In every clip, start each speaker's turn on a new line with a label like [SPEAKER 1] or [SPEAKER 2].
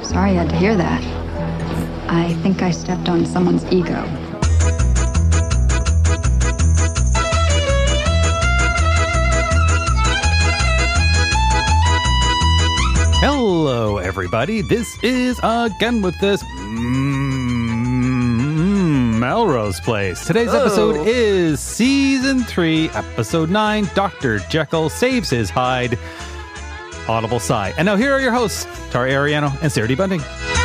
[SPEAKER 1] Sorry you had to hear that. I think I stepped on someone's ego.
[SPEAKER 2] Hello, everybody. This is Again With This Melrose Place. Today's episode is Season 3, Episode 9, Dr. Jekyll Saves His Hide. Audible sigh. And now here are your hosts, Tara Ariano and Sarah D. Bunting.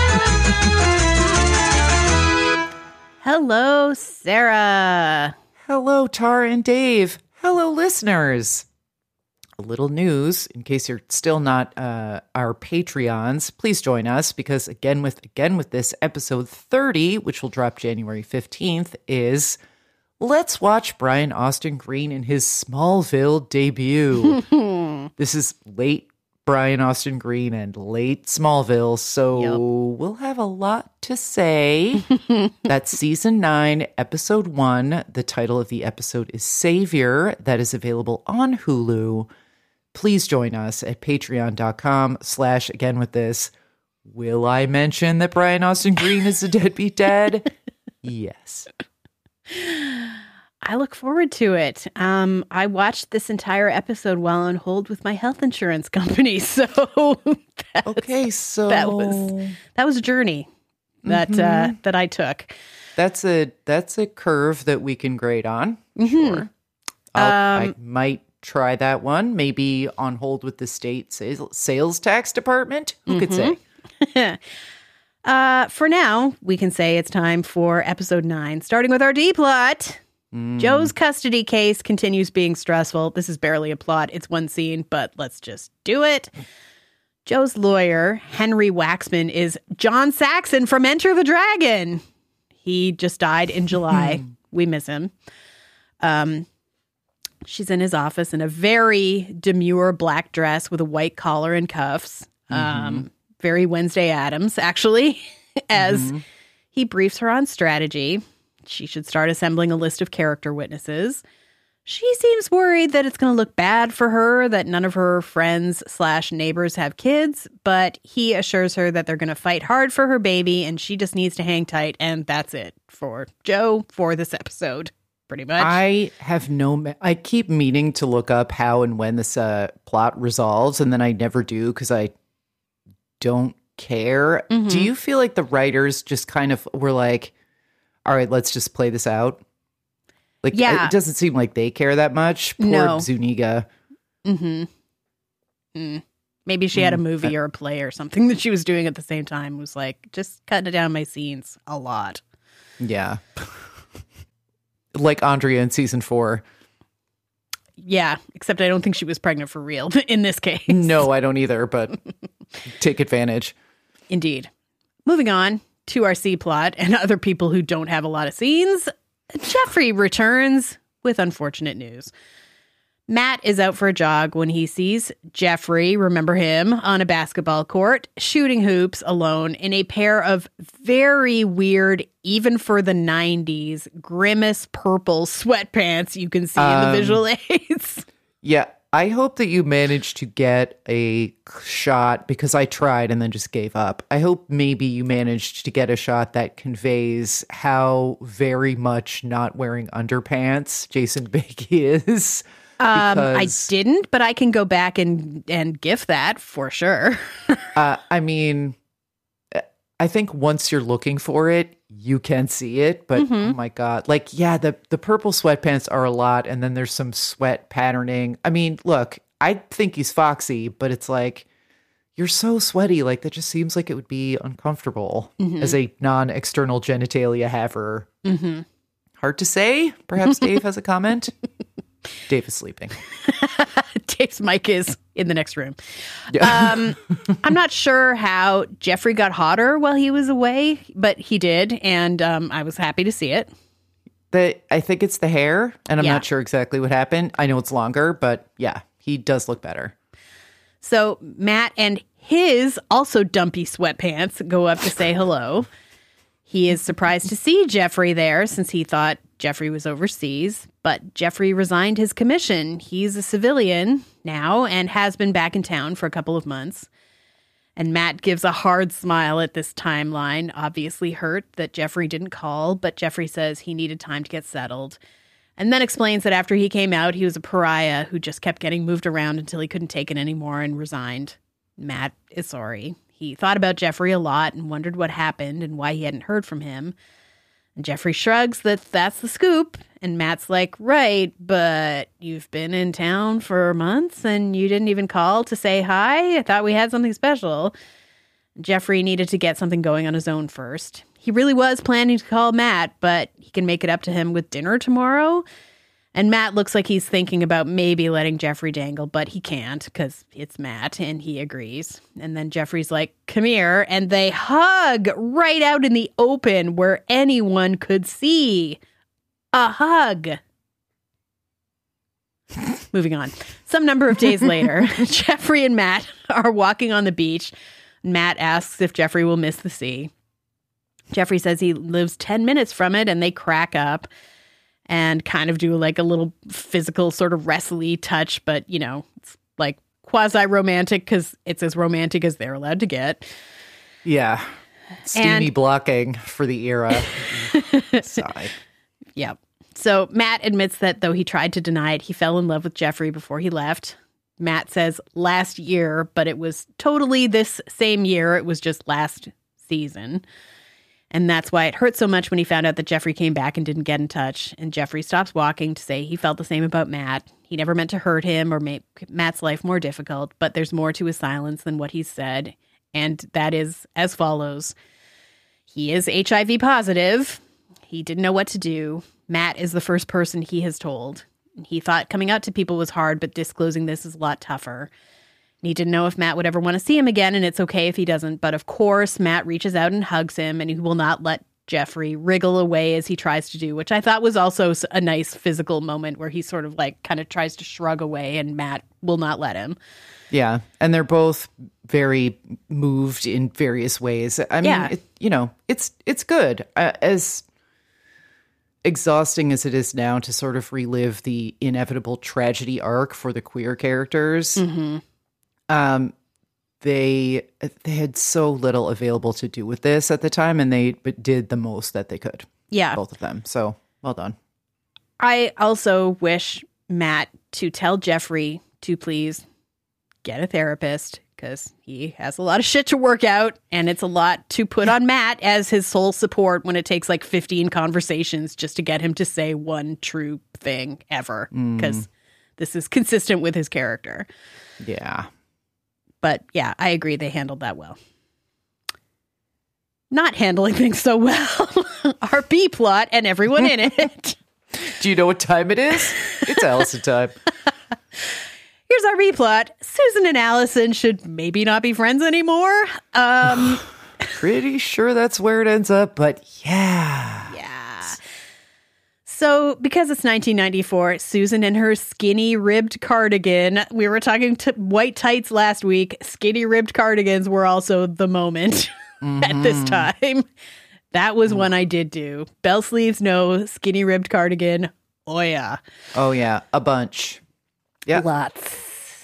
[SPEAKER 3] Hello, Sarah.
[SPEAKER 4] Hello, Tara and Dave. Hello, listeners. A little news, in case you're still not our Patreons, please join us, because again with this episode 30, which will drop January 15th, is let's watch Brian Austin Green in his Smallville debut. This is late Brian Austin Green and late Smallville, so we'll have a lot to say. That's Season 9, Episode 1. The title of the episode is Savior. That is available on Hulu. Please join us at patreon.com/againwiththis. Will I mention that Brian Austin Green is a deadbeat dad? Yes.
[SPEAKER 3] I look forward to it. I watched this entire episode while on hold with my health insurance company. So that was a journey that I took.
[SPEAKER 4] That's a curve that we can grade on. Sure. I might try that one. Maybe on hold with the state sales tax department. Who could say?
[SPEAKER 3] For now, we can say it's time for episode 9, starting with our D plot. Joe's custody case continues being stressful. This is barely a plot. It's one scene, but let's just do it. Joe's lawyer, Henry Waxman, is John Saxon from Enter the Dragon. He just died in July. We miss him. She's in his office in a very demure black dress with a white collar and cuffs. Very Wednesday Addams, actually, as he briefs her on strategy. She should start assembling a list of character witnesses. She seems worried that it's going to look bad for her, that none of her friends/neighbors have kids, but he assures her that they're going to fight hard for her baby and she just needs to hang tight. And that's it for Joe for this episode. Pretty much.
[SPEAKER 4] I keep meaning to look up how and when this plot resolves, and then I never do because I don't care. Do you feel like the writers just kind of were like, all right, let's just play this out? Like, it doesn't seem like they care that much. Poor Zuniga.
[SPEAKER 3] Maybe she had a movie or a play or something that she was doing at the same time. It was like, just cutting down my scenes a lot.
[SPEAKER 4] Yeah. Like Andrea in season 4.
[SPEAKER 3] Yeah, except I don't think she was pregnant for real in this case.
[SPEAKER 4] No, I don't either, but take advantage.
[SPEAKER 3] Indeed. Moving on to our C plot and other people who don't have a lot of scenes. Jeffrey returns with unfortunate news. Matt is out for a jog when he sees Jeffrey, remember him, on a basketball court, shooting hoops alone in a pair of very weird, even for the 90s, grimace purple sweatpants you can see in the visual aids.
[SPEAKER 4] Yeah, I hope that you managed to get a shot, because I tried and then just gave up. I hope maybe you managed to get a shot that conveys how very much not wearing underpants Jason Bakey is.
[SPEAKER 3] I didn't, but I can go back and GIF that for sure.
[SPEAKER 4] I mean, I think once you're looking for it, you can see it. But oh my God, like, yeah, the purple sweatpants are a lot. And then there's some sweat patterning. I mean, look, I think he's foxy, but it's like, you're so sweaty. Like, that just seems like it would be uncomfortable as a non-external genitalia haver. Hard to say. Perhaps Dave has a comment. Dave is sleeping.
[SPEAKER 3] Dave's mic is in the next room. Yeah. I'm not sure how Jeffrey got hotter while he was away, but he did, and I was happy to see it.
[SPEAKER 4] I think it's the hair, and I'm not sure exactly what happened. I know it's longer, but yeah, he does look better.
[SPEAKER 3] So Matt and his also dumpy sweatpants go up to say hello. He is surprised to see Jeffrey there since he thought Jeffrey was overseas, but Jeffrey resigned his commission. He's a civilian now and has been back in town for a couple of months. And Matt gives a hard smile at this timeline, obviously hurt that Jeffrey didn't call, but Jeffrey says he needed time to get settled. And then explains that after he came out, he was a pariah who just kept getting moved around until he couldn't take it anymore and resigned. Matt is sorry. He thought about Jeffrey a lot and wondered what happened and why he hadn't heard from him. And Jeffrey shrugs that's the scoop. And Matt's like, right, but you've been in town for months and you didn't even call to say hi? I thought we had something special. Jeffrey needed to get something going on his own first. He really was planning to call Matt, but he can make it up to him with dinner tomorrow. And Matt looks like he's thinking about maybe letting Jeffrey dangle, but he can't because it's Matt, and he agrees. And then Jeffrey's like, come here, and they hug right out in the open where anyone could see. A hug. Moving on. Some number of days later, Jeffrey and Matt are walking on the beach. Matt asks if Jeffrey will miss the sea. Jeffrey says he lives 10 minutes from it, and they crack up and kind of do like a little physical sort of wrestly touch, but, you know, it's like quasi-romantic because it's as romantic as they're allowed to get.
[SPEAKER 4] Yeah. Steamy blocking for the era. Sigh.
[SPEAKER 3] Yep. So Matt admits that though he tried to deny it, he fell in love with Jeffrey before he left. Matt says last year, but it was totally this same year. It was just last season. And that's why it hurt so much when he found out that Jeffrey came back and didn't get in touch. And Jeffrey stops walking to say he felt the same about Matt. He never meant to hurt him or make Matt's life more difficult, but there's more to his silence than what he said. And that is as follows. He is HIV positive. He didn't know what to do. Matt is the first person he has told. He thought coming out to people was hard, but disclosing this is a lot tougher. He didn't know if Matt would ever want to see him again, and it's okay if he doesn't. But of course, Matt reaches out and hugs him, and he will not let Jeffrey wriggle away as he tries to do, which I thought was also a nice physical moment where he sort of like kind of tries to shrug away, and Matt will not let him.
[SPEAKER 4] Yeah, and they're both very moved in various ways. I mean, it's good. As exhausting as it is now to sort of relive the inevitable tragedy arc for the queer characters. Mm-hmm. They had so little available to do with this at the time, and they did the most that they could.
[SPEAKER 3] Yeah.
[SPEAKER 4] Both of them. So, well done.
[SPEAKER 3] I also wish Matt to tell Jeffrey to please get a therapist because he has a lot of shit to work out, and it's a lot to put on Matt as his sole support when it takes like 15 conversations just to get him to say one true thing ever, because this is consistent with his character.
[SPEAKER 4] Yeah.
[SPEAKER 3] But yeah, I agree they handled that well. Not handling things so well are B-plot and everyone in it.
[SPEAKER 4] Do you know what time it is? It's Allison time.
[SPEAKER 3] Here's our B-plot. Susan and Allison should maybe not be friends anymore.
[SPEAKER 4] Pretty sure that's where it ends up, but yeah.
[SPEAKER 3] So, because it's 1994, Susan and her skinny ribbed cardigan, we were talking to white tights last week, skinny ribbed cardigans were also the moment at this time. That was one I did do. Bell sleeves, no. Skinny ribbed cardigan, oh yeah.
[SPEAKER 4] Oh yeah, a bunch. Yeah.
[SPEAKER 3] Lots.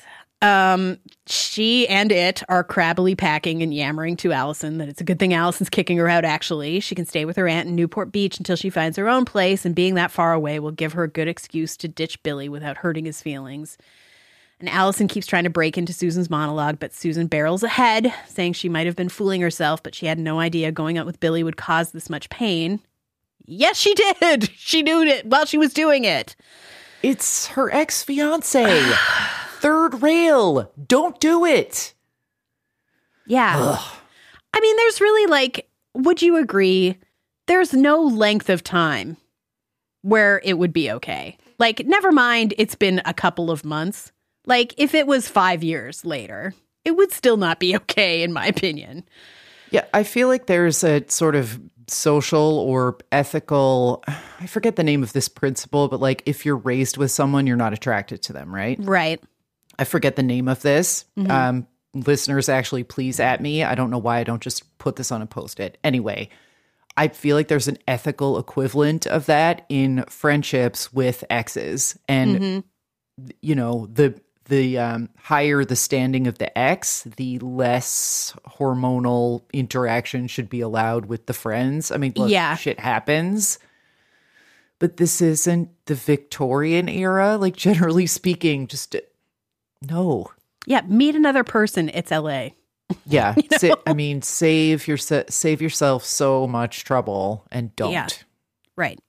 [SPEAKER 3] She and it are crabbily packing and yammering to Allison that it's a good thing Allison's kicking her out, actually. She can stay with her aunt in Newport Beach until she finds her own place, and being that far away will give her a good excuse to ditch Billy without hurting his feelings. And Allison keeps trying to break into Susan's monologue, but Susan barrels ahead, saying she might have been fooling herself, but she had no idea going out with Billy would cause this much pain. Yes, she did! She knew it while she was doing it.
[SPEAKER 4] It's her ex-fiance. Third rail. Don't do it.
[SPEAKER 3] Yeah. Ugh. I mean, there's really like, would you agree? There's no length of time where it would be okay. Like, never mind, it's been a couple of months. Like, if it was 5 years later, it would still not be okay, in my opinion.
[SPEAKER 4] Yeah, I feel like there's a sort of social or ethical, I forget the name of this principle, but like if you're raised with someone, you're not attracted to them, right?
[SPEAKER 3] Right.
[SPEAKER 4] I forget the name of this. Listeners, actually, please at me. I don't know why I don't just put this on a Post-it. Anyway, I feel like there's an ethical equivalent of that in friendships with exes. And, you know, the the higher the standing of the ex, the less hormonal interaction should be allowed with the friends. I mean, look, shit happens. But this isn't the Victorian era. Like, generally speaking, just no.
[SPEAKER 3] Yeah, meet another person. It's LA.
[SPEAKER 4] Yeah. Save yourself so much trouble and don't.
[SPEAKER 3] Yeah. Right.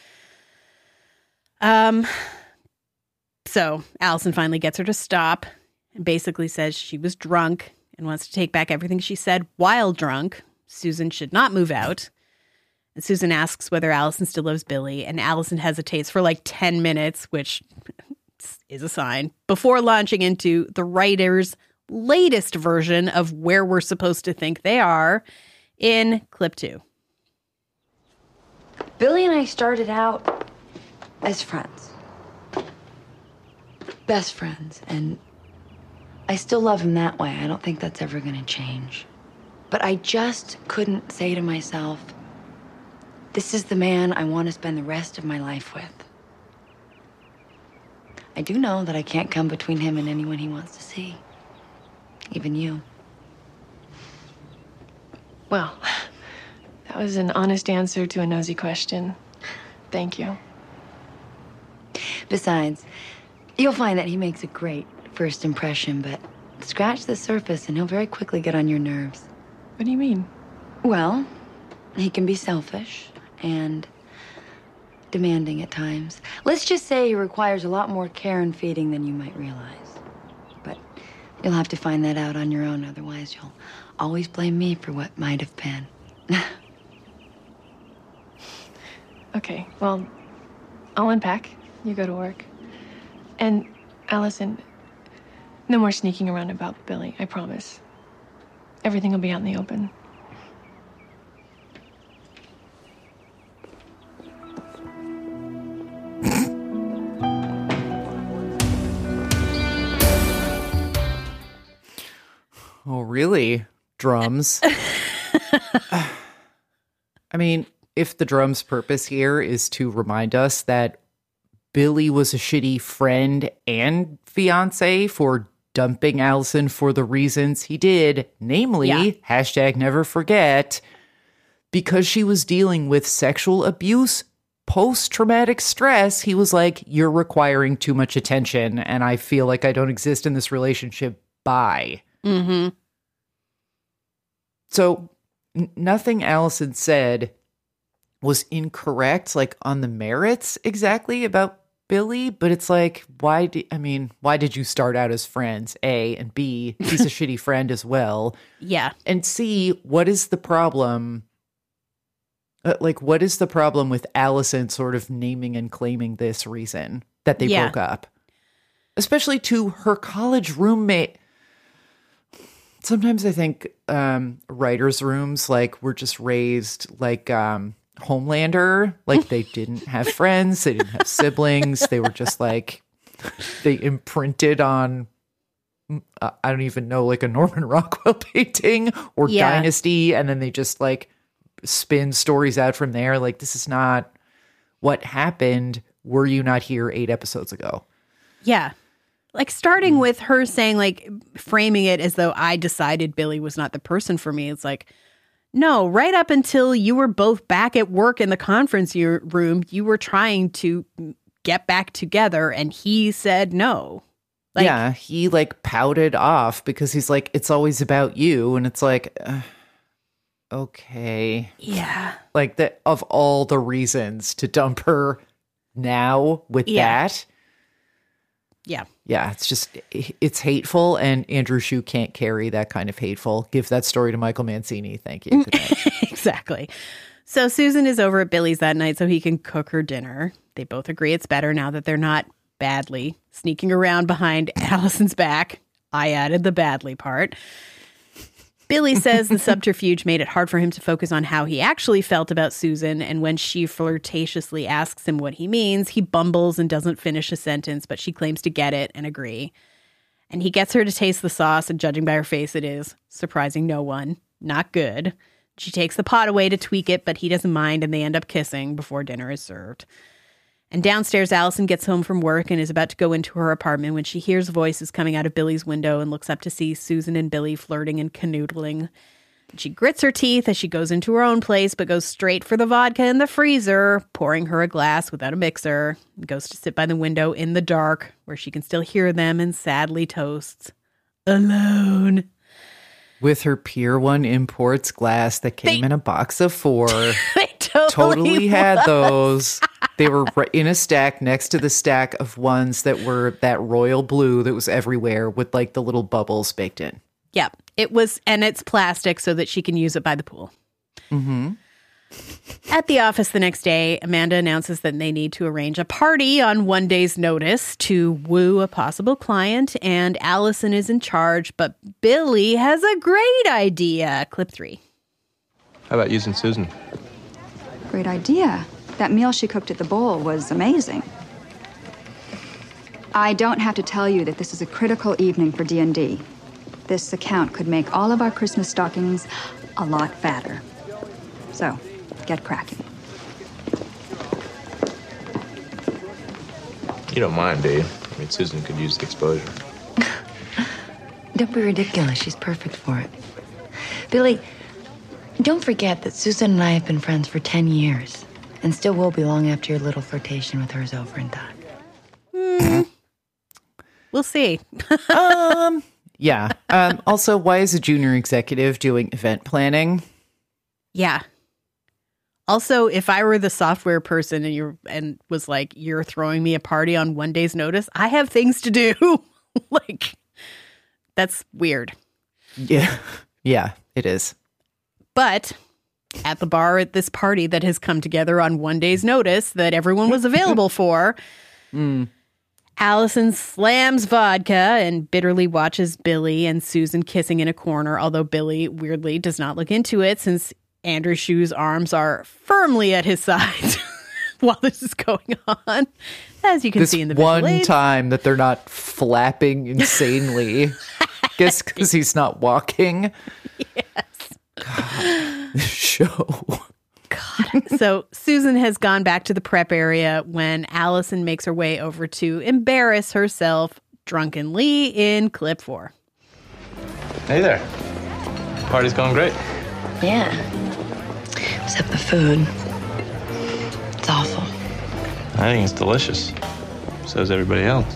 [SPEAKER 3] So Allison finally gets her to stop and basically says she was drunk and wants to take back everything she said while drunk. Susan should not move out. And Susan asks whether Allison still loves Billy, and Allison hesitates for like 10 minutes, which is a sign, before launching into the writer's latest version of where we're supposed to think they are in clip 2.
[SPEAKER 5] Billy and I started out as friends. Best friends, and I still love him that way. I don't think that's ever going to change. But I just couldn't say to myself, this is the man I want to spend the rest of my life with. I do know that I can't come between him and anyone he wants to see. Even you.
[SPEAKER 6] Well, that was an honest answer to a nosy question. Thank you.
[SPEAKER 5] Besides, you'll find that he makes a great first impression, but scratch the surface and he'll very quickly get on your nerves.
[SPEAKER 6] What do you mean?
[SPEAKER 5] Well, he can be selfish and demanding at times. Let's just say he requires a lot more care and feeding than you might realize. But you'll have to find that out on your own, otherwise you'll always blame me for what might have been.
[SPEAKER 6] Okay, well, I'll unpack. You go to work. And, Allison, no more sneaking around about Billy, I promise. Everything will be out in the open.
[SPEAKER 4] Oh, really? Drums? I mean, if the drum's purpose here is to remind us that Billy was a shitty friend and fiance for dumping Allison for the reasons he did, namely, #never forget, because she was dealing with sexual abuse, post-traumatic stress, he was like, you're requiring too much attention, and I feel like I don't exist in this relationship. Bye.
[SPEAKER 3] Mm-hmm.
[SPEAKER 4] So nothing Allison said was incorrect, like on the merits exactly about Billy, but it's like, why did you start out as friends? A, and B, he's a shitty friend as well.
[SPEAKER 3] Yeah.
[SPEAKER 4] And C, what is the problem? What is the problem with Allison sort of naming and claiming this reason that they broke up? Especially to her college roommate. Sometimes I think writers' rooms were just raised like Homelander. Like they didn't have friends, they didn't have siblings. They were just they imprinted on I don't even know, like a Norman Rockwell painting or Dynasty, and then they just spin stories out from there. Like, this is not what happened. Were you not here 8 episodes ago?
[SPEAKER 3] Yeah. Starting with her saying, framing it as though I decided Billy was not the person for me. It's no, right up until you were both back at work in the conference room, you were trying to get back together, and he said no.
[SPEAKER 4] He pouted off because he's it's always about you. And it's okay.
[SPEAKER 3] Yeah.
[SPEAKER 4] Of all the reasons to dump her now with that.
[SPEAKER 3] Yeah.
[SPEAKER 4] Yeah, it's hateful, and Andrew Shue can't carry that kind of hateful. Give that story to Michael Mancini. Thank you. Good night.
[SPEAKER 3] Exactly. So Susan is over at Billy's that night so he can cook her dinner. They both agree it's better now that they're not badly sneaking around behind Allison's back. I added the badly part. Billy says the subterfuge made it hard for him to focus on how he actually felt about Susan, and when she flirtatiously asks him what he means, he bumbles and doesn't finish a sentence, but she claims to get it and agree. And he gets her to taste the sauce, and judging by her face, it is, surprising no one, not good. She takes the pot away to tweak it, but he doesn't mind, and they end up kissing before dinner is served. And downstairs, Allison gets home from work and is about to go into her apartment when she hears voices coming out of Billy's window and looks up to see Susan and Billy flirting and canoodling. She grits her teeth as she goes into her own place, but goes straight for the vodka in the freezer, pouring her a glass without a mixer. And goes to sit by the window in the dark, where she can still hear them, and sadly toasts, "Alone."
[SPEAKER 4] With her Pier 1 Imports glass that came in a box of 4.
[SPEAKER 3] They
[SPEAKER 4] Totally had those. They were in a stack next to the stack of ones that were that royal blue that was everywhere with like the little bubbles baked in.
[SPEAKER 3] Yep. It was, and it's plastic so that she can use it by the pool.
[SPEAKER 4] Mm-hmm.
[SPEAKER 3] At the office the next day, Amanda announces that they need to arrange a party on one day's notice to woo a possible client, and Allison is in charge, but Billy has a great idea. Clip 3.
[SPEAKER 7] How about using Susan?
[SPEAKER 1] Great idea. That meal she cooked at the bowl was amazing. I don't have to tell you that this is a critical evening for D&D. This account could make all of our Christmas stockings a lot fatter. So, get cracking.
[SPEAKER 7] You don't mind, do you? I mean, Susan could use the exposure.
[SPEAKER 5] Don't be ridiculous. She's perfect for it. Billy, don't forget that Susan and I have been friends for 10 years and still will be long after your little flirtation with her is over and done.
[SPEAKER 3] We'll see.
[SPEAKER 4] Yeah. Also, why is a junior executive doing event planning?
[SPEAKER 3] Yeah. Also, if I were the software person and was like, "You're throwing me a party on one day's notice," I have things to do. Like, that's weird.
[SPEAKER 4] Yeah. Yeah, it is.
[SPEAKER 3] But at the bar at this party that has come together on one day's notice that everyone was available for, Allison slams vodka and bitterly watches Billy and Susan kissing in a corner, although Billy weirdly does not look into it since Andrew Shue's arms are firmly at his side while this is going on, as you can see in the visual
[SPEAKER 4] one
[SPEAKER 3] aids.
[SPEAKER 4] time that they're not flapping insanely. Guess because he's not walking.
[SPEAKER 3] Yes.
[SPEAKER 4] God, this show.
[SPEAKER 3] So Susan has gone back to the prep area when Allison makes her way over to embarrass herself drunkenly in clip 4.
[SPEAKER 7] Hey there. Party's going great.
[SPEAKER 5] Yeah. Except the food. It's awful.
[SPEAKER 7] I think it's delicious. So is everybody else.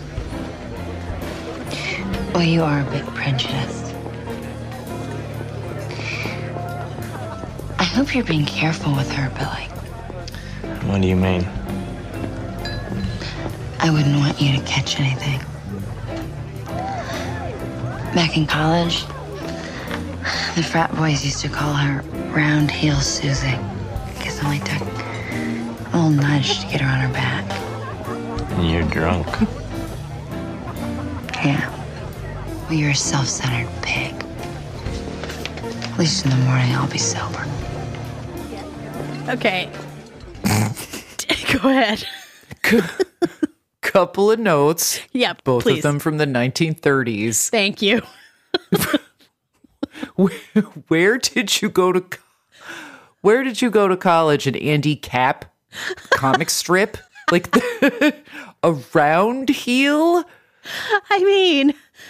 [SPEAKER 5] Well, you are a bit prejudiced. I hope you're being careful with her, Billy.
[SPEAKER 7] What do you mean?
[SPEAKER 5] I wouldn't want you to catch anything. Back in college, the frat boys used to call her Round Heel Susie. I guess it only took a little nudge to get her on her back.
[SPEAKER 7] And you're drunk.
[SPEAKER 5] Yeah. Well, you're a self-centered pig. At least in the morning, I'll be sober.
[SPEAKER 3] Okay. Go ahead.
[SPEAKER 4] Couple of notes.
[SPEAKER 3] Yep,
[SPEAKER 4] Both
[SPEAKER 3] please.
[SPEAKER 4] of them from the 1930s.
[SPEAKER 3] Thank you.
[SPEAKER 4] Where did you go to college? An Andy Capp comic strip? Like a round heel?
[SPEAKER 3] I mean,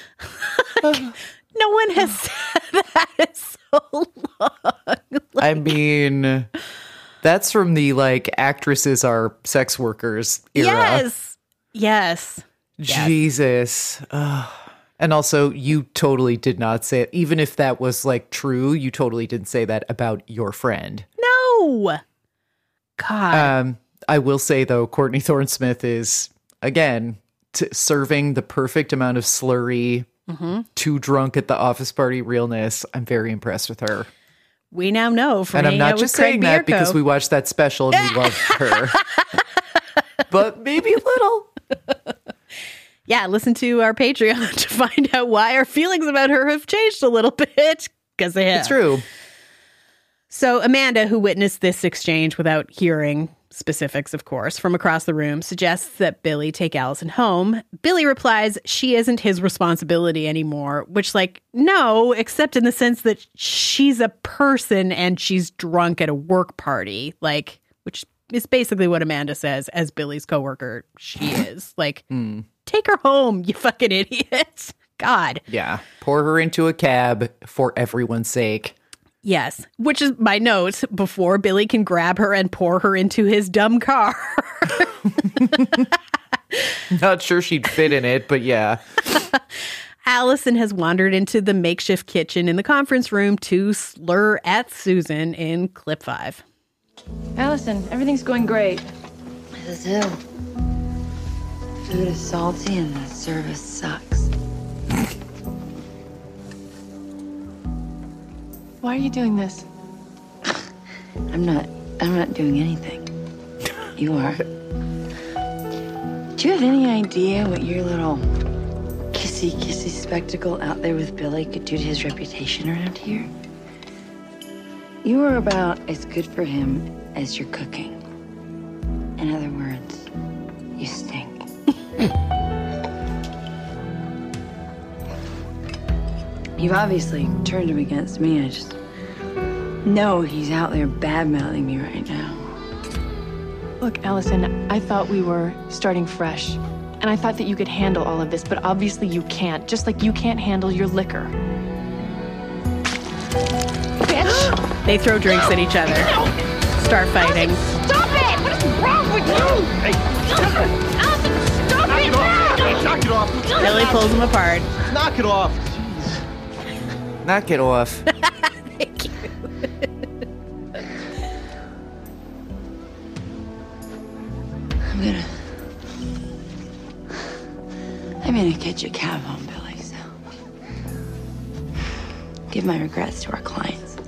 [SPEAKER 3] no one has said that in so long.
[SPEAKER 4] I mean, that's from the like actresses are sex workers era.
[SPEAKER 3] Yes.
[SPEAKER 4] Jesus. And also, you totally did not say it. Even if that was like true, you totally didn't say that about your friend.
[SPEAKER 3] No. God.
[SPEAKER 4] I will say, though, Courtney Thorne Smith is, again, serving the perfect amount of slurry, too drunk at the office party realness. I'm very impressed with her.
[SPEAKER 3] We now know from
[SPEAKER 4] And I'm not just saying that
[SPEAKER 3] Bierko.
[SPEAKER 4] because we watched that special and we love her. But maybe a little.
[SPEAKER 3] Yeah, listen to our Patreon to find out why our feelings about her have changed a little bit, because they have.
[SPEAKER 4] It's true.
[SPEAKER 3] So Amanda, who witnessed this exchange without hearing specifics, of course, from across the room, suggests that Billy take Allison home. Billy replies she isn't his responsibility anymore, which, like, no, except in the sense that she's a person and she's drunk at a work party, like, which is basically what Amanda says as Billy's coworker. She is like, take her home, you fucking idiot. God.
[SPEAKER 4] Yeah. Pour her into a cab for everyone's sake.
[SPEAKER 3] Yes, which is my note before Billy can grab her and pour her into his dumb car.
[SPEAKER 4] Not sure she'd fit in it, but yeah.
[SPEAKER 3] Allison has wandered into the makeshift kitchen in the conference room to slur at Susan in clip 5.
[SPEAKER 6] Allison, everything's going great.
[SPEAKER 5] This is ill. Food is salty and the service sucks.
[SPEAKER 6] Why are you doing this?
[SPEAKER 5] I'm not doing anything. You are. Do you have any idea what your little kissy spectacle out there with Billy could do to his reputation around here? You are about as good for him as your cooking. In other words, you stink. You've obviously turned him against me. I just know he's out there bad-mouthing me right now.
[SPEAKER 6] Look, Allison, I thought we were starting fresh. And I thought that you could handle all of this, but obviously you can't. Just like you can't handle your liquor. Bitch!
[SPEAKER 3] They throw drinks at each other. Start fighting.
[SPEAKER 8] Stop it! What is wrong with you? Hey, Allison, stop it now!
[SPEAKER 9] Knock it off.
[SPEAKER 3] Billy pulls them apart.
[SPEAKER 9] Knock it off.
[SPEAKER 4] Knock it off.
[SPEAKER 3] Thank you.
[SPEAKER 5] I'm gonna catch a cab home, Billy, so give my regrets to our clients.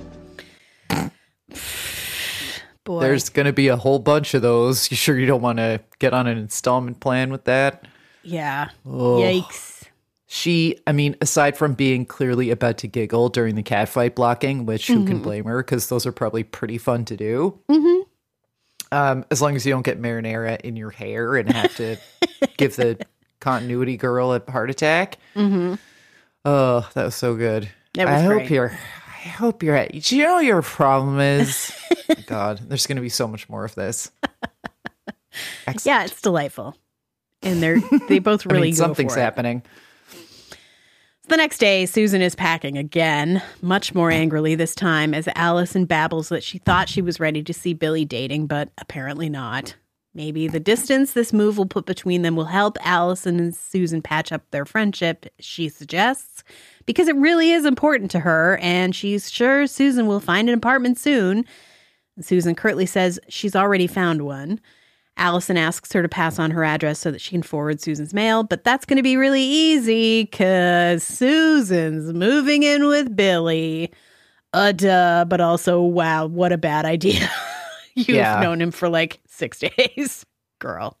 [SPEAKER 3] Boy.
[SPEAKER 4] There's going to be a whole bunch of those. You sure you don't want to get on an installment plan with that?
[SPEAKER 3] Yeah.
[SPEAKER 4] Oh.
[SPEAKER 3] Yikes.
[SPEAKER 4] Aside from being clearly about to giggle during the catfight blocking, which who can blame her, because those are probably pretty fun to do. Mm-hmm. As long as you don't get marinara in your hair and have to give the continuity girl a heart attack. Mm-hmm. Oh, that was so good. I hope you're. Do you know what your problem is? God, there's going to be so much more of this. Excellent.
[SPEAKER 3] Yeah, it's delightful. And they both really go
[SPEAKER 4] something's
[SPEAKER 3] for it.
[SPEAKER 4] happening.
[SPEAKER 3] The next day, Susan is packing again, much more angrily this time, as Allison babbles that she thought she was ready to see Billy dating, but apparently not. Maybe the distance this move will put between them will help Allison and Susan patch up their friendship, she suggests, because it really is important to her, and she's sure Susan will find an apartment soon. And Susan curtly says she's already found one. Allison asks her to pass on her address so that she can forward Susan's mail, but that's going to be really easy because Susan's moving in with Billy. Duh, but also, wow, what a bad idea. You've known him for like 6 days, girl.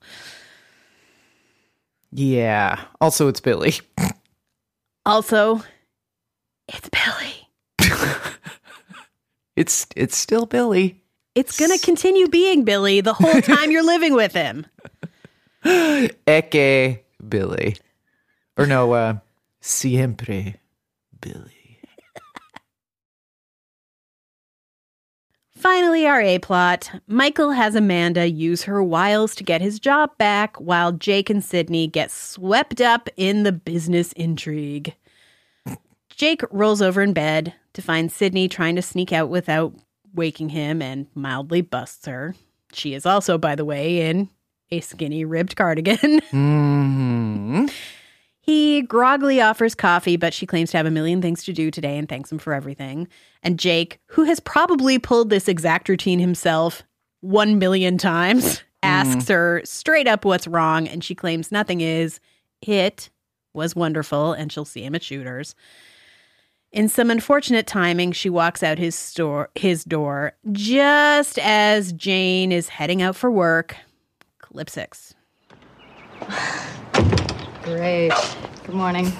[SPEAKER 4] Yeah. Also, it's Billy.
[SPEAKER 3] Also, it's Billy.
[SPEAKER 4] It's still Billy.
[SPEAKER 3] It's going to continue being Billy the whole time you're living with him.
[SPEAKER 4] Eke Billy. Or no, siempre Billy.
[SPEAKER 3] Finally, our A-plot. Michael has Amanda use her wiles to get his job back while Jake and Sydney get swept up in the business intrigue. Jake rolls over in bed to find Sydney trying to sneak out without waking him and mildly busts her. She is also, by the way, in a skinny ribbed cardigan.
[SPEAKER 4] Mm-hmm.
[SPEAKER 3] He groggily offers coffee, but she claims to have a million things to do today and thanks him for everything. And Jake, who has probably pulled this exact routine himself 1 million times, asks her straight up what's wrong, and she claims nothing is. It was wonderful, and she'll see him at Shooters. In some unfortunate timing, she walks out his door just as Jane is heading out for work. Clip 6.
[SPEAKER 10] Great. Good morning.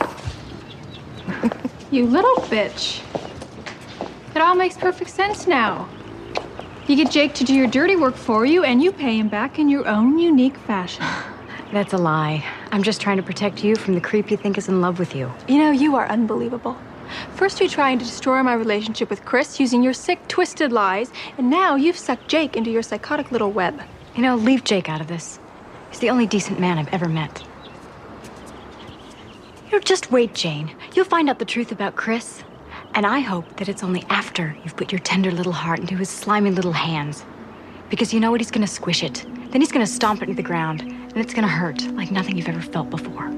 [SPEAKER 11] You little bitch. It all makes perfect sense now. You get Jake to do your dirty work for you, and you pay him back in your own unique fashion.
[SPEAKER 10] That's a lie. I'm just trying to protect you from the creep you think is in love with you.
[SPEAKER 11] You know, you are unbelievable. First you tried to destroy my relationship with Chris using your sick, twisted lies, and now you've sucked Jake into your psychotic little web.
[SPEAKER 10] You know, leave Jake out of this. He's the only decent man I've ever met. You know, just wait, Jane. You'll find out the truth about Chris. And I hope that it's only after you've put your tender little heart into his slimy little hands. Because you know what? He's gonna squish it. Then he's gonna stomp it into the ground. And it's gonna hurt like nothing you've ever felt before.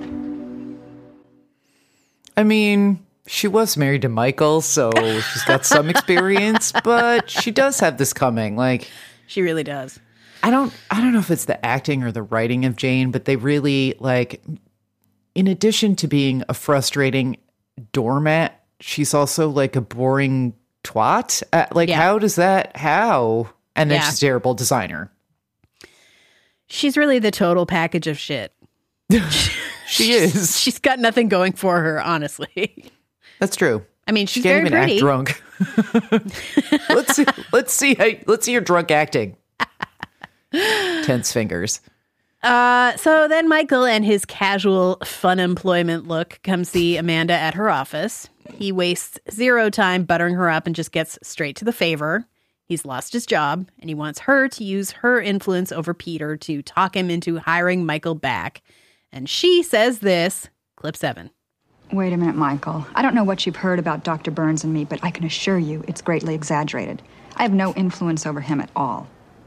[SPEAKER 4] I mean, she was married to Michael, so she's got some experience, but she does have this coming. Like,
[SPEAKER 3] She really does.
[SPEAKER 4] I don't know if it's the acting or the writing of Jane, but they really, like, in addition to being a frustrating doormat, she's also like a boring twat. How does that, how? And then
[SPEAKER 3] Yeah.
[SPEAKER 4] she's a terrible designer.
[SPEAKER 3] She's really the total package of shit.
[SPEAKER 4] She is.
[SPEAKER 3] She's got nothing going for her, honestly.
[SPEAKER 4] That's true.
[SPEAKER 3] I mean,
[SPEAKER 4] She
[SPEAKER 3] she's
[SPEAKER 4] can't
[SPEAKER 3] very
[SPEAKER 4] even
[SPEAKER 3] pretty.
[SPEAKER 4] act drunk. let's see your drunk acting. Tense fingers.
[SPEAKER 3] So then Michael and his casual fun employment look come see Amanda at her office. He wastes zero time buttering her up and just gets straight to the favor. He's lost his job, and he wants her to use her influence over Peter to talk him into hiring Michael back. And she says this, clip 7.
[SPEAKER 1] Wait a minute, Michael. I don't know what you've heard about Dr. Burns and me, but I can assure you it's greatly exaggerated. I have no influence over him at all.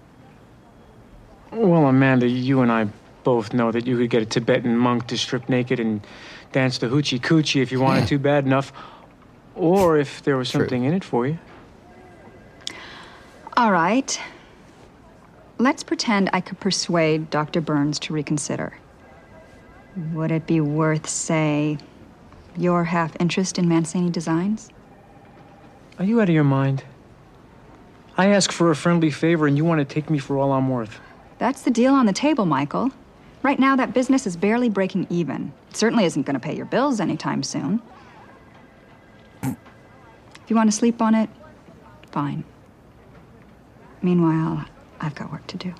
[SPEAKER 9] Well, Amanda, you and I both know that you could get a Tibetan monk to strip naked and dance the hoochie coochie if you wanted to bad enough, or if there was something in it for you.
[SPEAKER 1] All right. Let's pretend I could persuade Dr. Burns to reconsider. Would it be worth, say, your half interest in Mancini Designs?
[SPEAKER 9] Are you out of your mind? I ask for a friendly favor and you want to take me for all I'm worth.
[SPEAKER 1] That's the deal on the table, Michael. Right now, that business is barely breaking even. It certainly isn't going to pay your bills anytime soon. If you want to sleep on it, fine. Meanwhile, I've got work to do.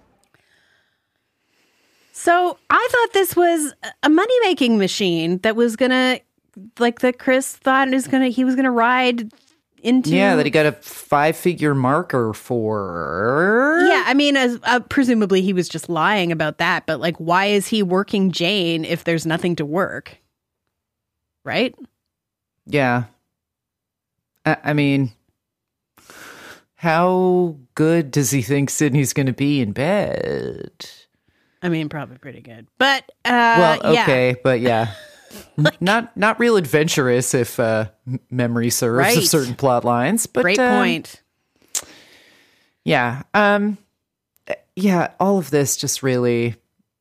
[SPEAKER 3] So I thought this was a money-making machine that was gonna, like, that Chris thought he was gonna ride into.
[SPEAKER 4] Yeah, that he got a 5-figure marker for.
[SPEAKER 3] Yeah, I mean, as presumably he was just lying about that. But like, why is he working Jane if there's nothing to work? Right?
[SPEAKER 4] Yeah. I mean, how good does he think Sydney's going to be in bed?
[SPEAKER 3] I mean, probably pretty good. But
[SPEAKER 4] okay,
[SPEAKER 3] yeah.
[SPEAKER 4] but yeah. not real adventurous if memory serves
[SPEAKER 3] Right.
[SPEAKER 4] of certain plot lines. But
[SPEAKER 3] Great point.
[SPEAKER 4] Yeah. Yeah, all of this just really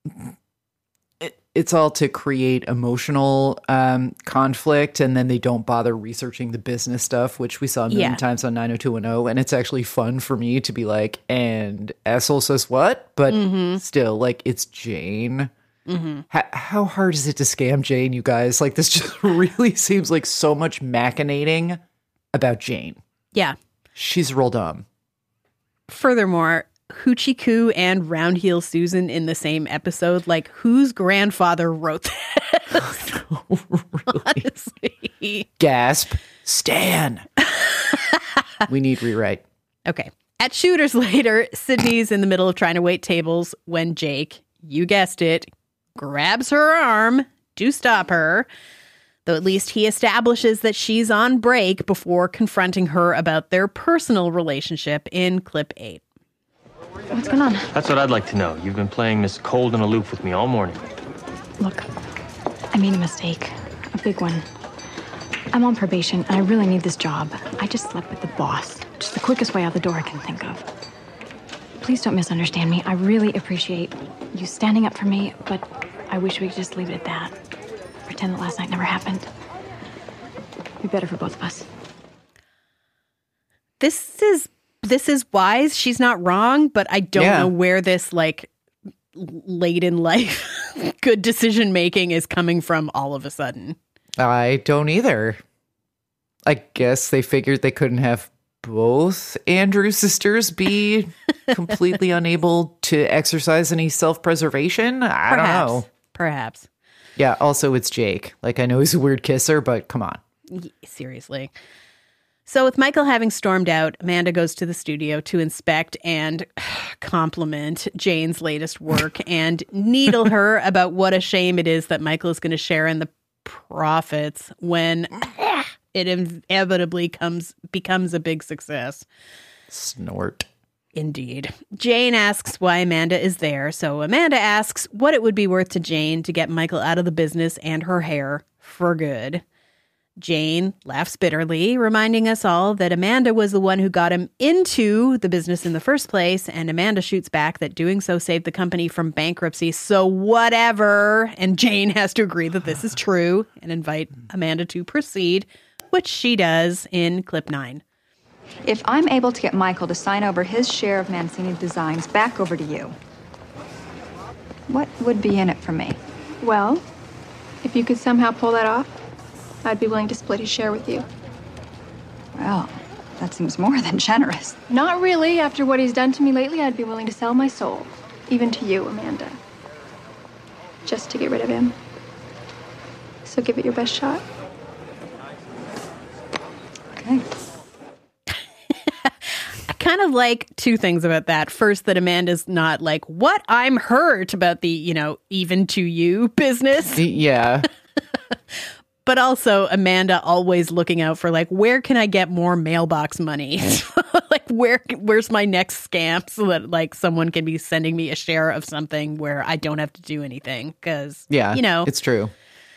[SPEAKER 4] it's all to create emotional conflict, and then they don't bother researching the business stuff, which we saw a million times on 90210, and it's actually fun for me to be like, and asshole says what? But still, like, it's Jane. How hard is it to scam Jane, you guys? Like, this just really seems like so much machinating about Jane.
[SPEAKER 3] Yeah.
[SPEAKER 4] She's real dumb.
[SPEAKER 3] Furthermore, Hoochie Coo and Roundheel Susan in the same episode. Like, whose grandfather wrote this? Honestly.
[SPEAKER 4] Gasp. Stan. We need rewrite.
[SPEAKER 3] Okay. At Shooters later, Sydney's in the middle of trying to wait tables when Jake, you guessed it, grabs her arm to stop her. Though at least he establishes that she's on break before confronting her about their personal relationship in clip 8.
[SPEAKER 10] What's going on?
[SPEAKER 7] That's what I'd like to know. You've been playing Miss Cold and aloof with me all morning.
[SPEAKER 10] Look, I made a mistake. A big one. I'm on probation, and I really need this job. I just slept with the boss. Just the quickest way out the door I can think of. Please don't misunderstand me. I really appreciate you standing up for me, but I wish we could just leave it at that. Pretend that last night never happened. Be better for both of us.
[SPEAKER 3] This is wise. She's not wrong, but I don't know where this, like, late in life good decision making is coming from all of a sudden.
[SPEAKER 4] I don't either. I guess they figured they couldn't have both Andrew sisters be completely unable to exercise any self-preservation. I don't know.
[SPEAKER 3] Perhaps.
[SPEAKER 4] Yeah, also it's Jake. Like, I know he's a weird kisser, but come on.
[SPEAKER 3] Seriously. So with Michael having stormed out, Amanda goes to the studio to inspect and compliment Jane's latest work and needle her about what a shame it is that Michael is going to share in the profits when it inevitably becomes a big success.
[SPEAKER 4] Snort.
[SPEAKER 3] Indeed. Jane asks why Amanda is there, so Amanda asks what it would be worth to Jane to get Michael out of the business and her hair for good. Jane laughs bitterly, reminding us all that Amanda was the one who got him into the business in the first place, and Amanda shoots back that doing so saved the company from bankruptcy, so whatever. And Jane has to agree that this is true and invite Amanda to proceed, which she does in clip 9.
[SPEAKER 1] If I'm able to get Michael to sign over his share of Mancini Designs back over to you, what would be in it for me?
[SPEAKER 11] Well, if you could somehow pull that off, I'd be willing to split his share with you.
[SPEAKER 1] Well, that seems more than generous.
[SPEAKER 11] Not really. After what he's done to me lately, I'd be willing to sell my soul. Even to you, Amanda. Just to get rid of him. So give it your best shot.
[SPEAKER 1] Okay.
[SPEAKER 3] I kind of like two things about that. First, that Amanda's not like, what? I'm hurt about the, even to you business.
[SPEAKER 4] Yeah.
[SPEAKER 3] But also Amanda always looking out for like, where can I get more mailbox money? Like, where's my next scam so that like someone can be sending me a share of something where I don't have to do anything? Because,
[SPEAKER 4] it's true.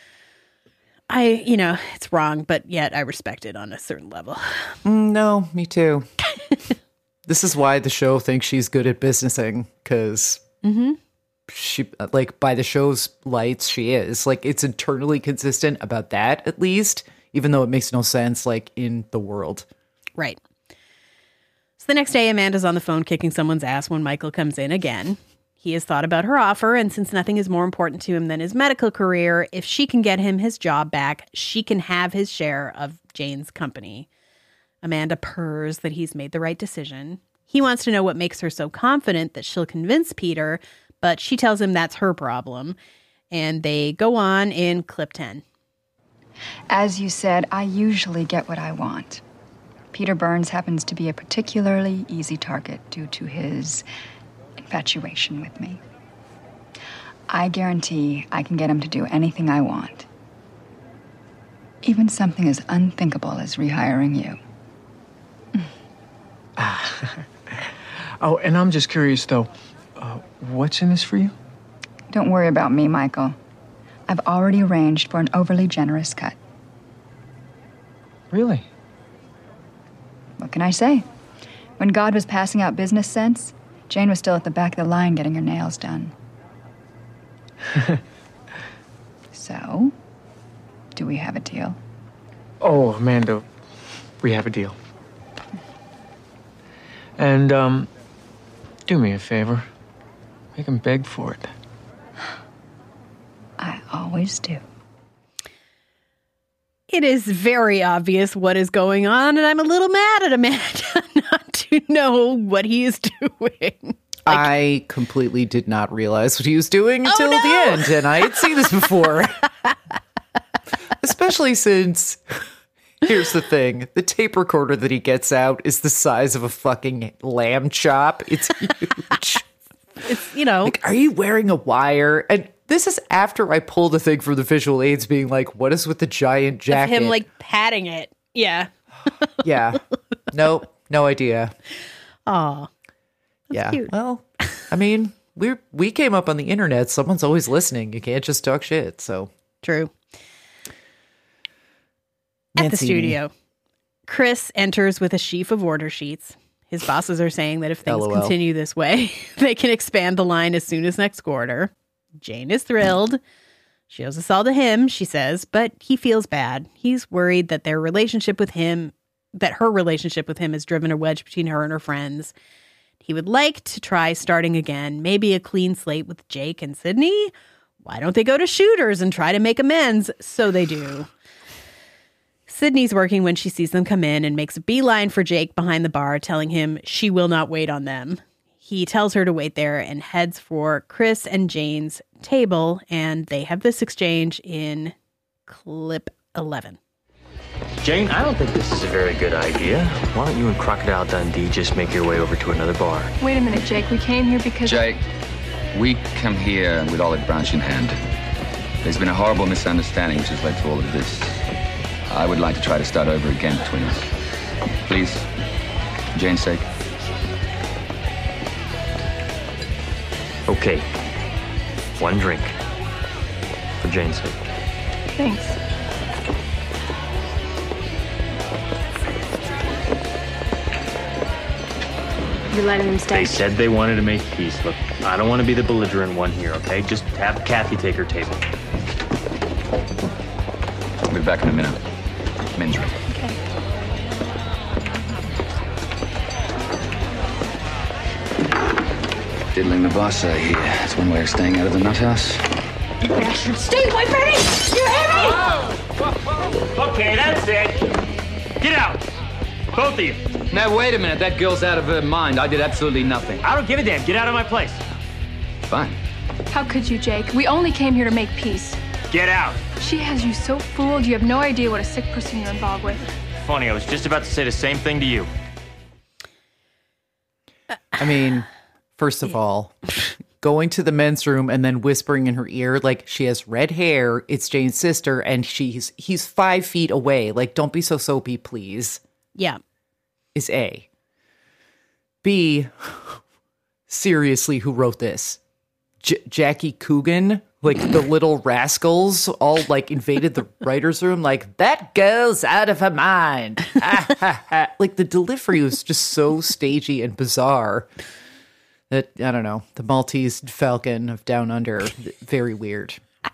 [SPEAKER 3] It's wrong, but yet I respect it on a certain level.
[SPEAKER 4] No, me too. This is why the show thinks she's good at businessing, because she, like, by the show's lights, she is. Like, it's internally consistent about that, at least, even though it makes no sense, like, in the world.
[SPEAKER 3] Right. So the next day, Amanda's on the phone kicking someone's ass when Michael comes in again. He has thought about her offer, and since nothing is more important to him than his medical career, if she can get him his job back, she can have his share of Jane's company. Amanda purrs that he's made the right decision. He wants to know what makes her so confident that she'll convince Peter, but she tells him that's her problem. And they go on in clip 10.
[SPEAKER 1] As you said, I usually get what I want. Peter Burns happens to be a particularly easy target due to his infatuation with me. I guarantee I can get him to do anything I want. Even something as unthinkable as rehiring you.
[SPEAKER 9] Oh, and I'm just curious, though. What's in this for you?
[SPEAKER 1] Don't worry about me, Michael. I've already arranged for an overly generous cut.
[SPEAKER 9] Really?
[SPEAKER 1] What can I say? When God was passing out business sense, Jane was still at the back of the line getting her nails done. So, do we have a deal?
[SPEAKER 9] Oh, Amanda, we have a deal. And, do me a favor. Make him beg for it.
[SPEAKER 1] I always do.
[SPEAKER 3] It is very obvious what is going on, and I'm a little mad at Amanda not to know what he is doing.
[SPEAKER 4] I completely did not realize what he was doing until the end, and I had seen this before. Especially since, here's the thing, the tape recorder that he gets out is the size of a fucking lamb chop. It's huge.
[SPEAKER 3] It's,
[SPEAKER 4] like, are you wearing a wire? And this is after I pulled the thing from the visual aids being like, what is with the giant jacket?
[SPEAKER 3] Of him, like, patting it. Yeah.
[SPEAKER 4] Yeah. Nope. No idea.
[SPEAKER 3] Aw.
[SPEAKER 4] Yeah.
[SPEAKER 3] Cute.
[SPEAKER 4] Well, I mean, we came up on the internet. Someone's always listening. You can't just talk shit. So
[SPEAKER 3] true. At the studio, Chris enters with a sheaf of order sheets. His bosses are saying that if things continue this way, they can expand the line as soon as next quarter. Jane is thrilled. She owes us all to him, she says, but he feels bad. He's worried that her relationship with him has driven a wedge between her and her friends. He would like to try starting again, maybe a clean slate with Jake and Sydney. Why don't they go to Shooters and try to make amends? So they do. Sydney's working when she sees them come in and makes a beeline for Jake behind the bar, telling him she will not wait on them. He tells her to wait there and heads for Chris and Jane's table, and they have this exchange in clip 11.
[SPEAKER 12] Jane, I don't think this is a very good idea. Why don't you and Crocodile Dundee just make your way over to another bar?
[SPEAKER 11] Wait a minute, Jake. We came here because...
[SPEAKER 13] Jake, we come here with Olive Branch in hand. There's been a horrible misunderstanding which has led to all of this. I would like to try to start over again between us. Please, for Jane's sake.
[SPEAKER 12] Okay. One drink. For Jane's sake.
[SPEAKER 11] Thanks.
[SPEAKER 10] You're letting them stay.
[SPEAKER 12] They said they wanted to make peace. Look, I don't want to be the belligerent one here, okay? Just have Kathy take her table.
[SPEAKER 13] I'll be back in a minute. Men's room.
[SPEAKER 11] Okay.
[SPEAKER 13] Diddling the boss, I hear. That's one way of staying out of the nut house.
[SPEAKER 8] You bastard! Stay away from me! You hear me?
[SPEAKER 12] Whoa. Okay, that's it. Get out. Both of you.
[SPEAKER 14] Now, wait a minute. That girl's out of her mind. I did absolutely nothing.
[SPEAKER 12] I don't give a damn. Get out of my place.
[SPEAKER 13] Fine.
[SPEAKER 11] How could you, Jake? We only came here to make peace.
[SPEAKER 12] Get out.
[SPEAKER 11] She has you so fooled, you have no idea what a sick person you're involved with.
[SPEAKER 12] Funny, I was just about to say the same thing to you.
[SPEAKER 4] I mean, first of all, going to the men's room and then whispering in her ear, like, she has red hair, it's Jane's sister, and he's 5 feet away. Like, don't be so soapy, please.
[SPEAKER 3] Yeah.
[SPEAKER 4] Is A. B, seriously, who wrote this? Jackie Coogan? Like, the little rascals all, like, invaded the writer's room? Like, that girl's out of her mind. Like, the delivery was just so stagey and bizarre that, I don't know, the Maltese Falcon of Down Under, very weird.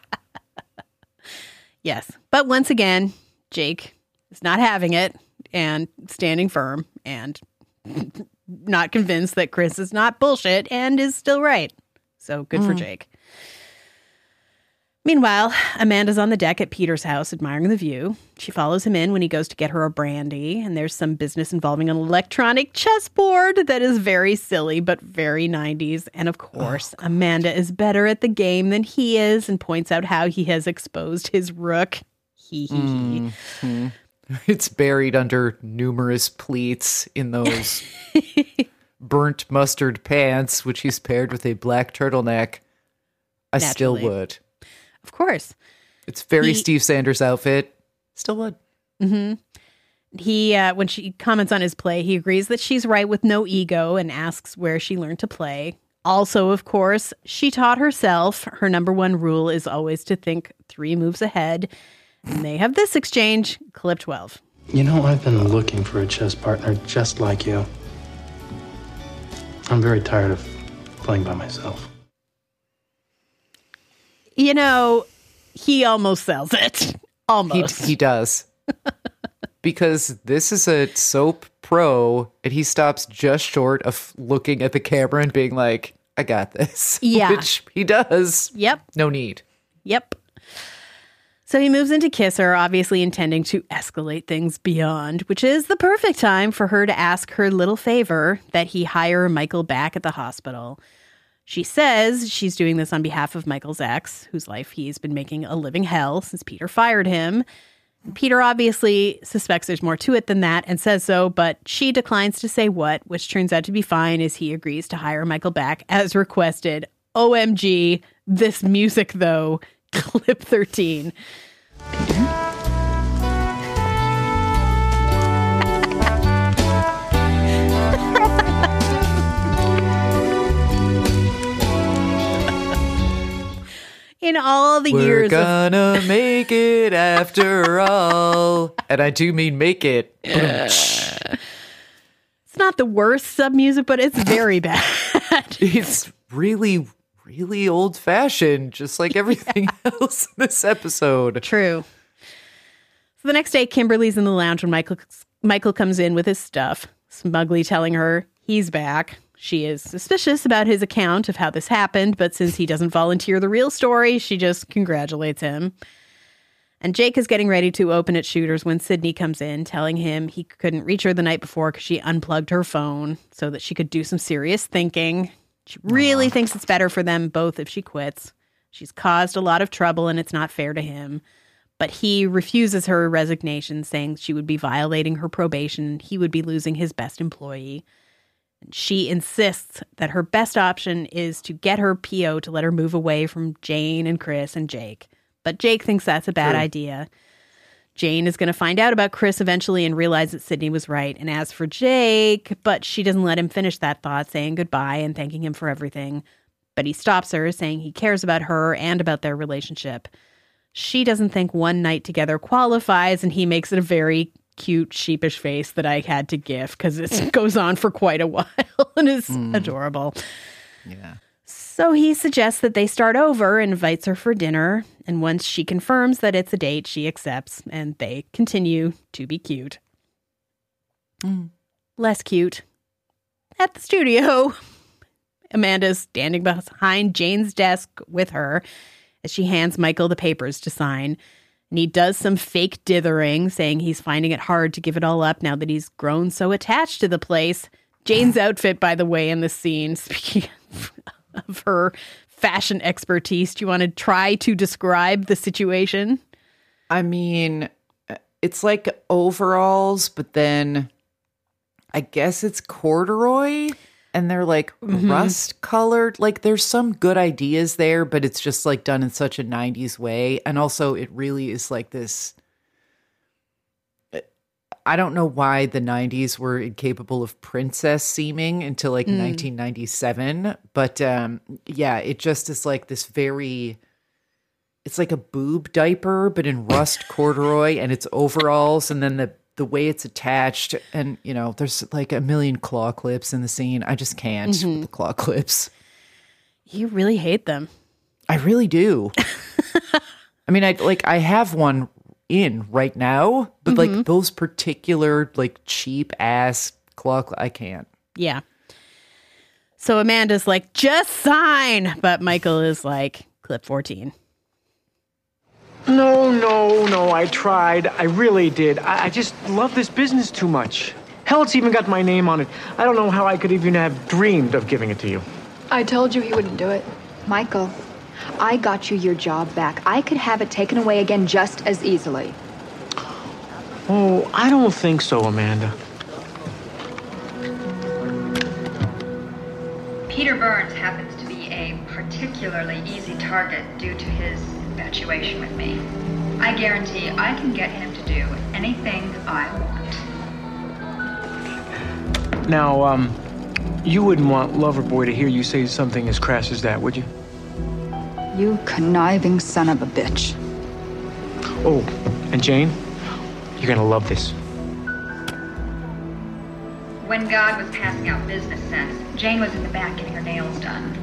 [SPEAKER 3] Yes. But once again, Jake is not having it and standing firm and not convinced that Chris is not bullshit and is still right. So good for Jake. Meanwhile, Amanda's on the deck at Peter's house admiring the view. She follows him in when he goes to get her a brandy, and there's some business involving an electronic chessboard that is very silly but very 90s. And of course, Amanda is better at the game than he is and points out how he has exposed his rook. Hee hee hee.
[SPEAKER 4] It's buried under numerous pleats in those burnt mustard pants, which he's paired with a black turtleneck. I still would.
[SPEAKER 3] Of course.
[SPEAKER 4] It's very Steve Sanders outfit. Still would.
[SPEAKER 3] Mm-hmm. He, when she comments on his play, he agrees that she's right with no ego and asks where she learned to play. Also, of course, she taught herself. Her number one rule is always to think 3 moves ahead. And they have this exchange, clip 12.
[SPEAKER 15] You know, I've been looking for a chess partner just like you. I'm very tired of playing by myself.
[SPEAKER 3] You know, he almost sells it. Almost.
[SPEAKER 4] He does. Because this is a soap pro, and he stops just short of looking at the camera and being like, I got this.
[SPEAKER 3] Yeah.
[SPEAKER 4] Which he does.
[SPEAKER 3] Yep.
[SPEAKER 4] No need.
[SPEAKER 3] Yep. So he moves in to kiss her, obviously intending to escalate things beyond, which is the perfect time for her to ask her little favor that he hire Michael back at the hospital. She says she's doing this on behalf of Michael's ex, whose life he's been making a living hell since Peter fired him. Peter obviously suspects there's more to it than that and says so, but she declines to say what, which turns out to be fine as he agrees to hire Michael back as requested. OMG, this music though. Clip 13. Peter? In all the years
[SPEAKER 4] We're gonna make it after all. And I do mean make it.
[SPEAKER 3] It's not the worst sub music, but it's very bad.
[SPEAKER 4] It's really, really old fashioned, just like everything else in this episode.
[SPEAKER 3] True. So the next day, Kimberly's in the lounge when Michael comes in with his stuff, smugly telling her he's back. She is suspicious about his account of how this happened, but since he doesn't volunteer the real story, she just congratulates him. And Jake is getting ready to open at Shooter's when Sydney comes in, telling him he couldn't reach her the night before because she unplugged her phone so that she could do some serious thinking. She really thinks it's better for them both if she quits. She's caused a lot of trouble and it's not fair to him. But he refuses her resignation, saying she would be violating her probation. He would be losing his best employee. She insists that her best option is to get her PO to let her move away from Jane and Chris and Jake. But Jake thinks that's a bad idea. Jane is going to find out about Chris eventually and realize that Sydney was right. And as for Jake, but she doesn't let him finish that thought, saying goodbye and thanking him for everything. But he stops her, saying he cares about her and about their relationship. She doesn't think one night together qualifies, and he makes it a very cute, sheepish face that I had to gif because it goes on for quite a while and is adorable.
[SPEAKER 4] Yeah.
[SPEAKER 3] So he suggests that they start over and invites her for dinner. And once she confirms that it's a date, she accepts, and they continue to be cute. Less cute. At the studio, Amanda's standing behind Jane's desk with her as she hands Michael the papers to sign. And he does some fake dithering, saying he's finding it hard to give it all up now that he's grown so attached to the place. Jane's outfit, by the way, in the scene, speaking of her fashion expertise, do you want to try to describe the situation?
[SPEAKER 4] I mean, it's like overalls, but then I guess it's corduroy. And they're like rust colored. Like there's some good ideas there, but it's just like done in such a 90s way. And also it really is like this. I don't know why the 90s were incapable of princess seeming until like 1997. But yeah, it just is like this very, it's like a boob diaper, but in rust corduroy, and it's overalls. And then the way it's attached, and you know, there's like a million claw clips in the scene. I just can't with the claw clips.
[SPEAKER 3] You really hate them.
[SPEAKER 4] I really do. I mean, I have one in right now, but like those particular like cheap ass claw, I can't.
[SPEAKER 3] Yeah. So Amanda's like, just sign, but Michael is like, clip 14.
[SPEAKER 9] No, I tried. I really did. I just love this business too much. Hell, it's even got my name on it. I don't know how I could even have dreamed of giving it to you.
[SPEAKER 6] I told you he wouldn't do it.
[SPEAKER 1] Michael, I got you your job back. I could have it taken away again just as easily.
[SPEAKER 9] Oh, I don't think so, Amanda.
[SPEAKER 1] Peter Burns happens to be a particularly easy target due to his infatuation with me. I guarantee I can get him to do anything I want.
[SPEAKER 9] Now, you wouldn't want Loverboy to hear you say something as crass as that, would you?
[SPEAKER 1] You conniving son of a bitch.
[SPEAKER 9] Oh, and Jane, you're gonna love this.
[SPEAKER 1] When God was passing out business sense, Jane was in the back getting her nails done.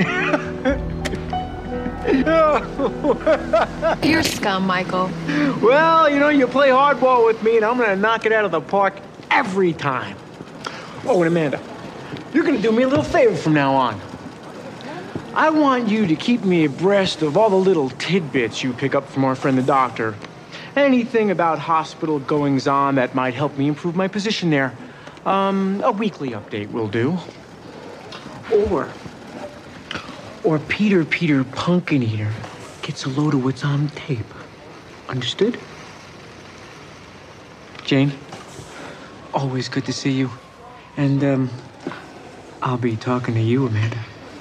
[SPEAKER 6] You're scum, Michael.
[SPEAKER 9] Well, you know, you play hardball with me, and I'm gonna knock it out of the park every time. Oh, and Amanda, you're gonna do me a little favor from now on. I want you to keep me abreast of all the little tidbits you pick up from our friend the doctor. Anything about hospital goings-on that might help me improve my position there. A weekly update will do. Or Peter Pumpkin Eater gets a load of what's on tape. Understood? Jane, always good to see you. And, I'll be talking to you, Amanda.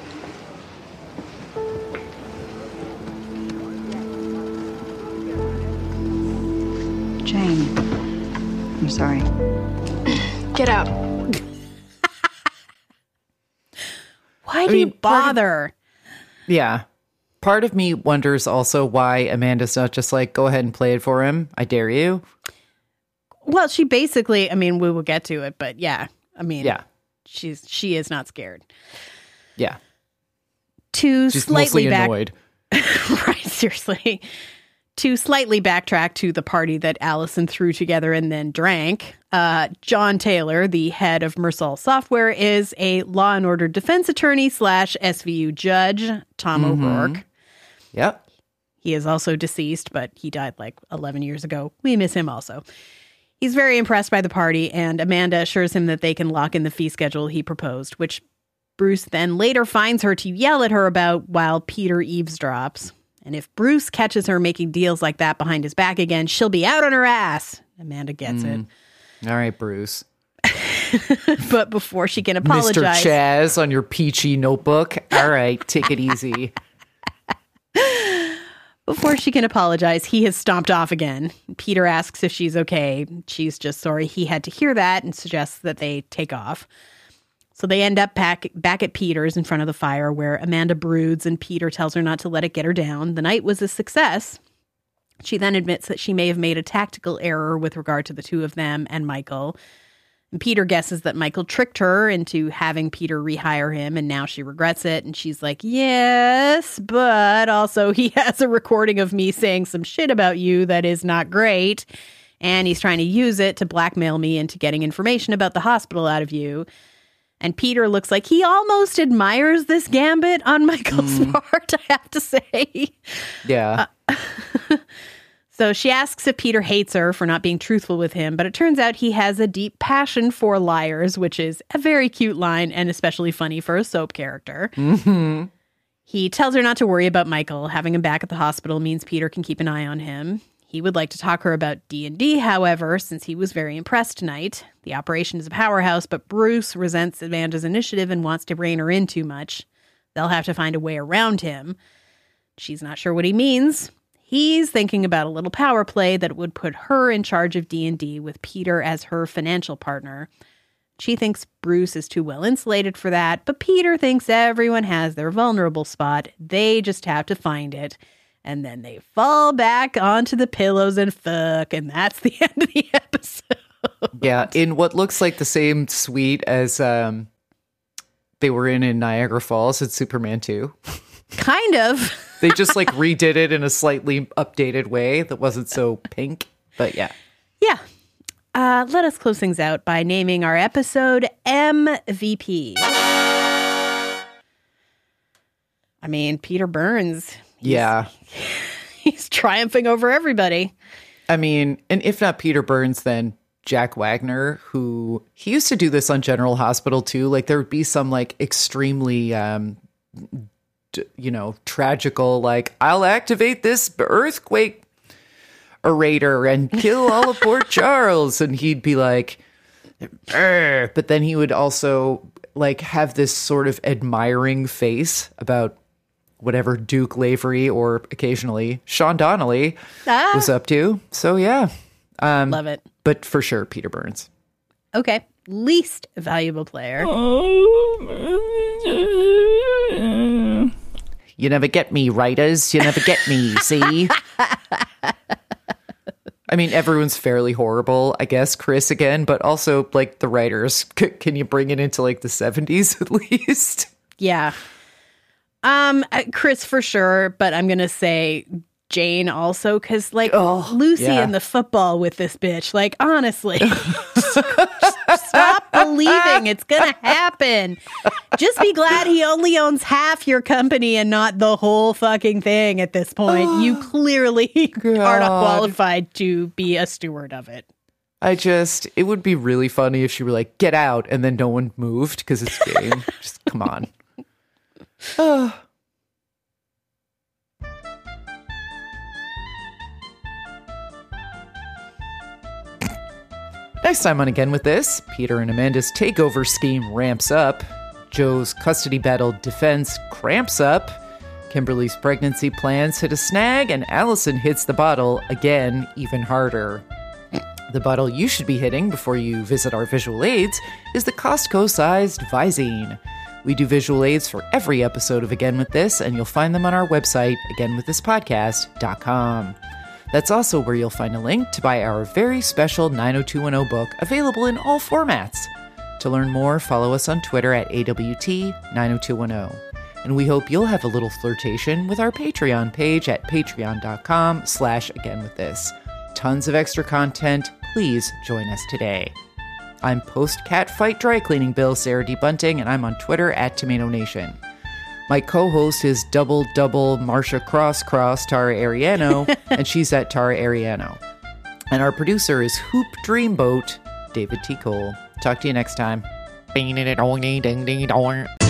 [SPEAKER 1] Jane, I'm sorry.
[SPEAKER 6] Get out.
[SPEAKER 3] Why do you bother?
[SPEAKER 4] Yeah. Part of me wonders also why Amanda's not just like, go ahead and play it for him. I dare you.
[SPEAKER 3] Well, she basically, I mean, we will get to it, but yeah. I mean,
[SPEAKER 4] yeah.
[SPEAKER 3] She is not scared.
[SPEAKER 4] Yeah.
[SPEAKER 3] She's
[SPEAKER 4] mostly annoyed.
[SPEAKER 3] Right, seriously. To slightly backtrack to the party that Allison threw together and then drank, John Taylor, the head of Mersal Software, is a Law and Order defense attorney / SVU judge, Tom O'Rourke.
[SPEAKER 4] Yep.
[SPEAKER 3] He is also deceased, but he died like 11 years ago. We miss him also. He's very impressed by the party, and Amanda assures him that they can lock in the fee schedule he proposed, which Bruce then later finds her to yell at her about while Peter eavesdrops. And if Bruce catches her making deals like that behind his back again, she'll be out on her ass. Amanda gets it.
[SPEAKER 4] All right, Bruce.
[SPEAKER 3] But before she can apologize...
[SPEAKER 4] Mr. Chaz on your peachy notebook. All right, take it easy.
[SPEAKER 3] Before she can apologize, he has stomped off again. Peter asks if she's okay. She's just sorry he had to hear that and suggests that they take off. So they end up back at Peter's in front of the fire where Amanda broods and Peter tells her not to let it get her down. The night was a success. She then admits that she may have made a tactical error with regard to the two of them and Michael. And Peter guesses that Michael tricked her into having Peter rehire him, and now she regrets it. And she's like, yes, but also he has a recording of me saying some shit about you that is not great. And he's trying to use it to blackmail me into getting information about the hospital out of you. And Peter looks like he almost admires this gambit on Michael's part, I have to say.
[SPEAKER 4] Yeah.
[SPEAKER 3] So she asks if Peter hates her for not being truthful with him, but it turns out he has a deep passion for liars, which is a very cute line and especially funny for a soap character.
[SPEAKER 4] Mm-hmm.
[SPEAKER 3] He tells her not to worry about Michael. Having him back at the hospital means Peter can keep an eye on him. He would like to talk to her about D&D, however, since he was very impressed tonight. The operation is a powerhouse, but Bruce resents Amanda's initiative and wants to rein her in too much. They'll have to find a way around him. She's not sure what he means. He's thinking about a little power play that would put her in charge of D&D with Peter as her financial partner. She thinks Bruce is too well insulated for that, but Peter thinks everyone has their vulnerable spot. They just have to find it. And then they fall back onto the pillows and fuck, and that's the end of the episode.
[SPEAKER 4] Yeah, in what looks like the same suite as they were in Niagara Falls in Superman 2.
[SPEAKER 3] Kind of.
[SPEAKER 4] They just like redid it in a slightly updated way that wasn't so pink, but yeah.
[SPEAKER 3] Yeah. Let us close things out by naming our episode MVP. I mean, Peter Burns. He's triumphing over everybody.
[SPEAKER 4] I mean, and if not Peter Burns, then Jack Wagner, who he used to do this on General Hospital too. Like there would be some like extremely, tragical, like I'll activate this earthquake orator and kill all of Port Charles. And he'd be like, but then he would also like have this sort of admiring face about whatever Duke Lavery or occasionally Sean Donnelly was up to. So yeah.
[SPEAKER 3] Love it.
[SPEAKER 4] But for sure, Peter Burns.
[SPEAKER 3] Okay. Least valuable player.
[SPEAKER 4] You never get me, writers. You never get me, see? I mean, everyone's fairly horrible, I guess, Chris again, but also, like, the writers. Can you bring it into, like, the 70s at least?
[SPEAKER 3] Yeah. Chris for sure, but I'm going to say Jane also, because, like, Lucy in the football with this bitch, like, honestly, just stop believing it's going to happen. Just be glad he only owns half your company and not the whole fucking thing at this point. You clearly are not qualified to be a steward of it.
[SPEAKER 4] It would be really funny if she were like, get out, and then no one moved because it's Jane. Just come on. Next time on Again With This, Peter and Amanda's takeover scheme ramps up, Joe's custody battle defense cramps up, Kimberly's pregnancy plans hit a snag, and Allison hits the bottle again even harder. The bottle you should be hitting before you visit our visual aids is the Costco-sized Visine. We do visual aids for every episode of Again With This, and you'll find them on our website, againwiththispodcast.com. That's also where you'll find a link to buy our very special 90210 book, available in all formats. To learn more, follow us on Twitter at AWT90210. And we hope you'll have a little flirtation with our Patreon page at patreon.com/againwiththis. Tons of extra content. Please join us today. I'm post-Catfight Dry Cleaning Bill, Sarah D. Bunting, and I'm on Twitter at Tomato Nation. My co-host is double Marsha Cross Tara Ariano, and she's at Tara Ariano. And our producer is Hoop Dreamboat, David T. Cole. Talk to you next time.